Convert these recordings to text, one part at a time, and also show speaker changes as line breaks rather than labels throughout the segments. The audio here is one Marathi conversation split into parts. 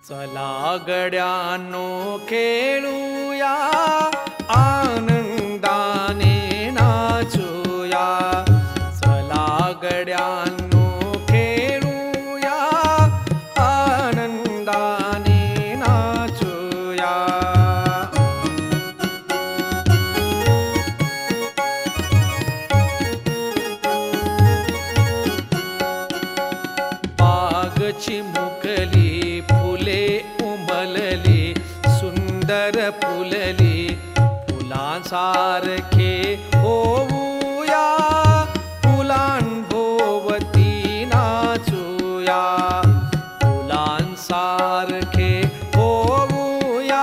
चला गड्यांनो खेळूया, आनंदाने नाचूया. चला गड्यांनो खेळूया, आनंदाने नाचूया. बागची मुकली, फुले उमलली, सुंदर फुलली, फुलांसारखे होऊया, फुलांभोवती नाचूया. फुलांसारखे होऊया,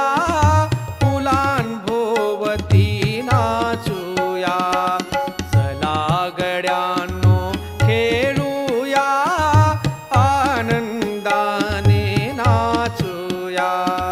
फुलांभोवती नाचूया. चला गड्यांनो खेळूया, आनंदाने नाचूया.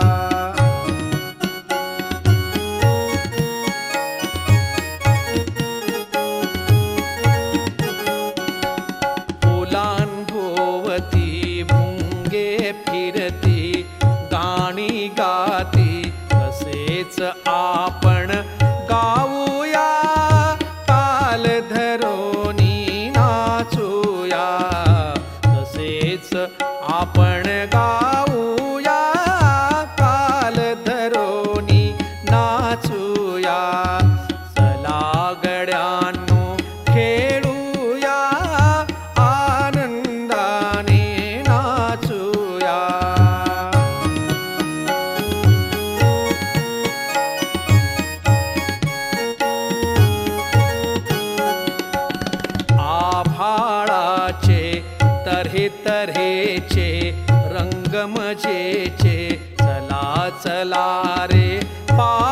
फुलांभोवती मुंगे फिरती, गाणी गाती, तसेच आपण गाऊया, ताल धरोनी नाचूया. तसेच आपण गाऊया, ताल धरोनी नाचूया. चला गड्यांनो खेळूया, आनंदाने नाचूया. आभाळाचे तऱ्हे तऱ्हेचे रंग मजेचे, चला चला रे पा